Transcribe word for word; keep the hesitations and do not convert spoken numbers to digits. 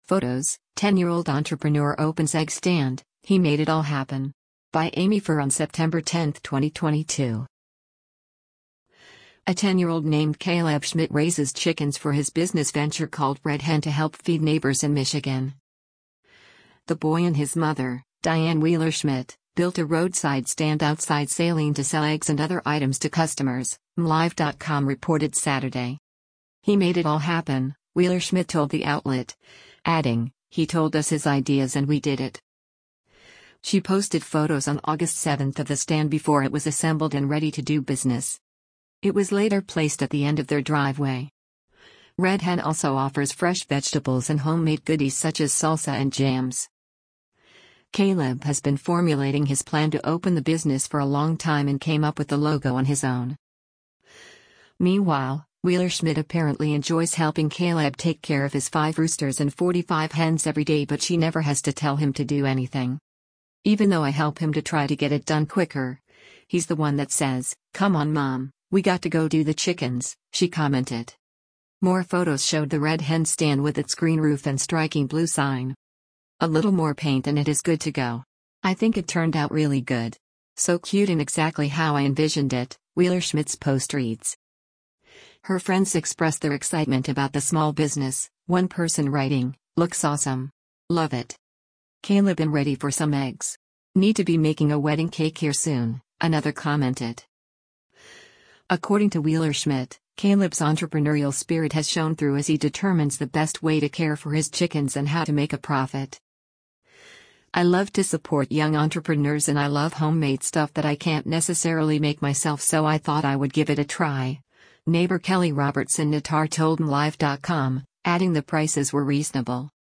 Photos, ten-year-old entrepreneur opens egg stand, he made it all happen. By Amy Fur on September tenth, twenty twenty-two. A ten-year-old named Caleb Schmidt raises chickens for his business venture called Red Hen to help feed neighbors in Michigan. The boy and his mother, Diane Wheeler Schmidt, built a roadside stand outside Saline to sell eggs and other items to customers, M Live dot com reported Saturday. He made it all happen, Wheeler Schmidt told the outlet, adding, "He told us his ideas and we did it." She posted photos on August seventh of the stand before it was assembled and ready to do business. It was later placed at the end of their driveway. Red Hen also offers fresh vegetables and homemade goodies such as salsa and jams. Caleb has been formulating his plan to open the business for a long time and came up with the logo on his own. Meanwhile, Wheeler Schmidt apparently enjoys helping Caleb take care of his five roosters and forty-five hens every day, but she never has to tell him to do anything. Even though I help him to try to get it done quicker, he's the one that says, "Come on, Mom, we got to go do the chickens," she commented. More photos showed the Red Hen stand with its green roof and striking blue sign. "A little more paint and it is good to go. I think it turned out really good. So cute and exactly how I envisioned it," Wheeler Schmidt's post reads. Her friends expressed their excitement about the small business, one person writing, "Looks awesome. Love it. Caleb been ready for some eggs. Need to be making a wedding cake here soon," another commented. According to Wheeler Schmidt, Caleb's entrepreneurial spirit has shown through as he determines the best way to care for his chickens and how to make a profit. "I love to support young entrepreneurs and I love homemade stuff that I can't necessarily make myself, so I thought I would give it a try," neighbor Kelly Robertson Nattar told M Live dot com, adding the prices were reasonable.